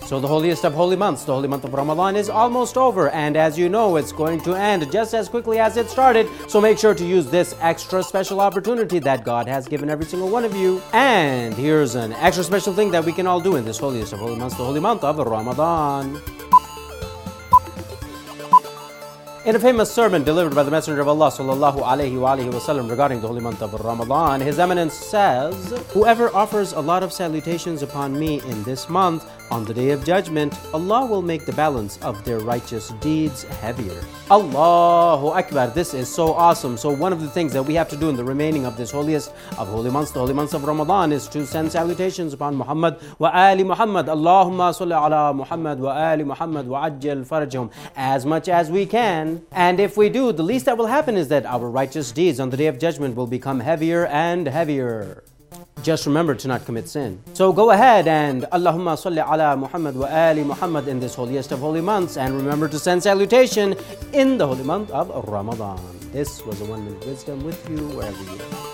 So the holiest of holy months, the holy month of Ramadan, is almost over, and as you know, it's going to end just as quickly as it started. So make sure to use this extra special opportunity that God has given every single one of you. And here's an extra special thing that we can all do in this holiest of holy months, the holy month of Ramadan. In a famous sermon delivered by the Messenger of Allah sallallahu alaihi wasallam regarding the holy month of Ramadan, His Eminence says, "Whoever offers a lot of salutations upon me in this month, on the Day of Judgment, Allah will make the balance of their righteous deeds heavier." Allahu Akbar. This is so awesome. So one of the things that we have to do in the remaining of this holiest of holy months, the holy months of Ramadan, is to send salutations upon Muhammad wa ali Muhammad. Allahumma salli ala Muhammad wa ali Muhammad wa ajjal farajhum, as much as we can. And if we do, the least that will happen is that our righteous deeds on the Day of Judgment will become heavier and heavier. Just remember to not commit sin. So go ahead and Allahumma salli ala Muhammad wa ali Muhammad in this holiest of holy months, and remember to send salutation in the holy month of Ramadan. This was a 1 Minute Wisdom with you wherever you are.